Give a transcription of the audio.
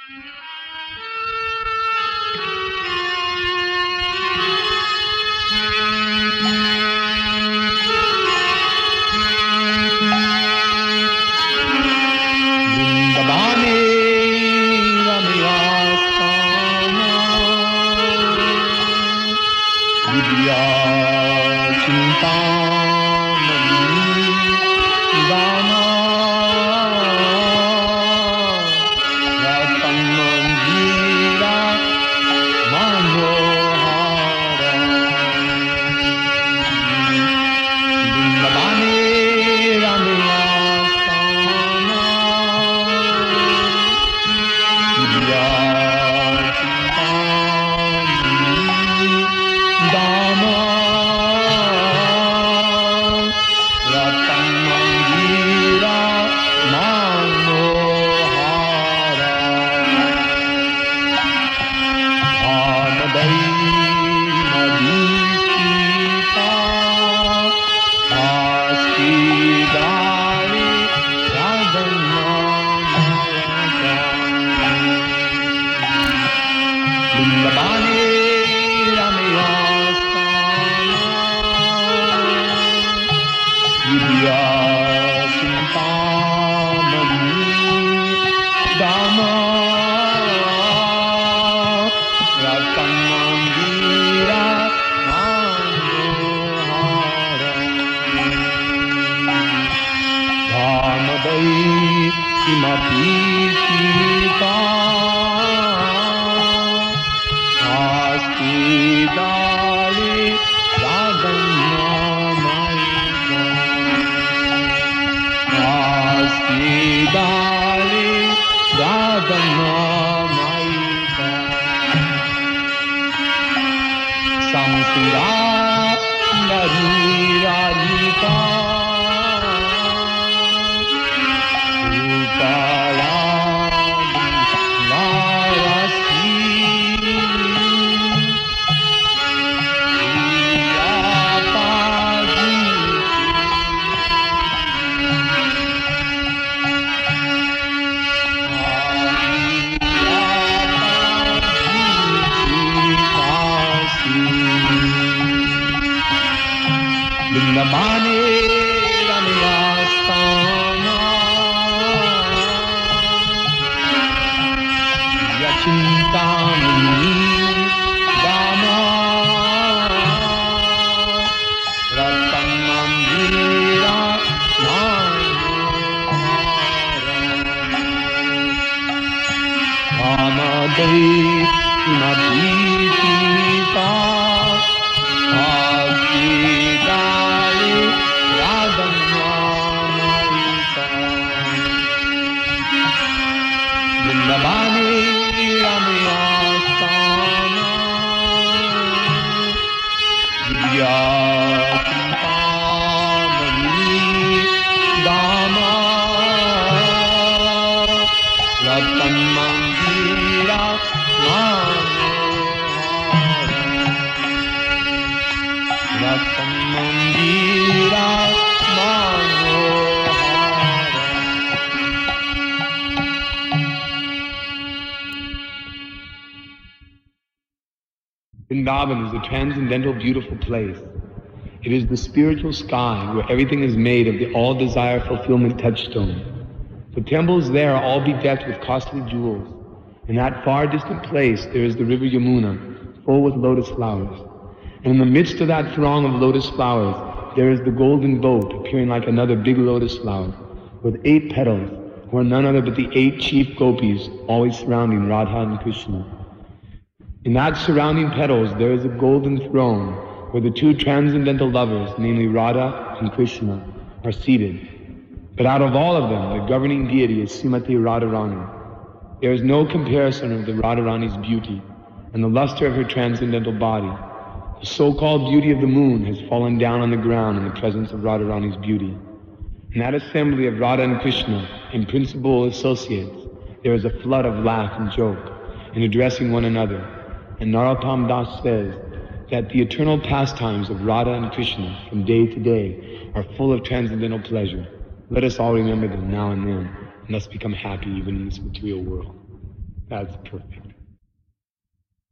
Vrindavan is a transcendental, beautiful place. It is the spiritual sky where everything is made of the all-desire fulfillment touchstone. The temples there are all bedecked with costly jewels. In that far distant place there is the river Yamuna, full with lotus flowers. And in the midst of that throng of lotus flowers, there is the golden boat appearing like another big lotus flower, with 8 petals, who are none other but the 8 chief gopis, always surrounding Radha and Krishna. In that surrounding petals there is a golden throne where the 2 transcendental lovers, namely Radha and Krishna, are seated. But out of all of them, the governing deity is Srimati Radharani. There is no comparison of the Radharani's beauty and the luster of her transcendental body. The so-called beauty of the moon has fallen down on the ground in the presence of Radharani's beauty. In that assembly of Radha and Krishna, in principal associates, there is a flood of laugh and joke in addressing one another. And Narottam Das says that the eternal pastimes of Radha and Krishna from day to day are full of transcendental pleasure. Let us all remember them now and then, and thus become happy even in this material world. That's perfect.